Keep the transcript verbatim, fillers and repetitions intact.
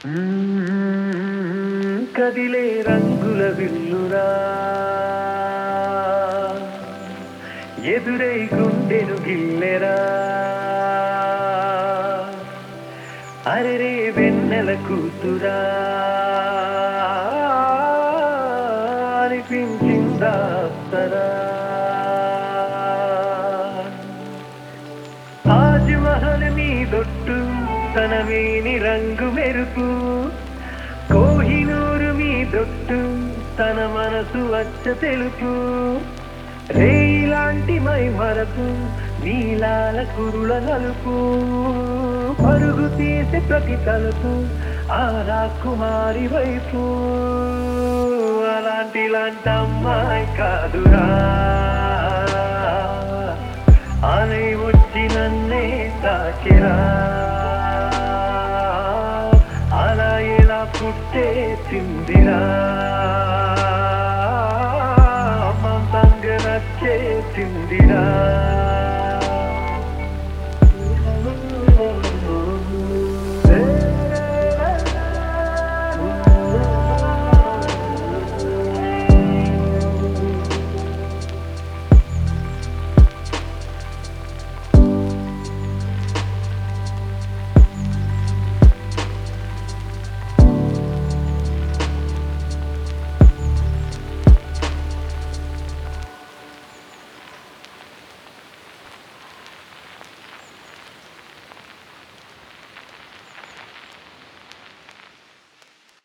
మ్మ్, కదిలే రంగుల విల్లురా ఎదురై గుండెను గిల్లెరా అరెరే వెన్నెల కూతురా అనిపించిందా అప్సరా తాజ్ మహల్ మీదొట్టు తన మేని రంగు మెరుపు కోహినూరు మీదొట్టు తన మనసు వచ్చ తెలుపు రేయిలాంటి మై మరపు నీలాల కురుల నలుపు పరుగు తీసి ప్రతి తలుపు ఆ రాకుమారి వైపు అలాంటి లాంటి అమ్మాయి కాదురా ఆలై వచ్చి నన్నే తాకిరా అలా ఎలా పుట్టే చిందిరా మమంగ నచ్చే చిందిరా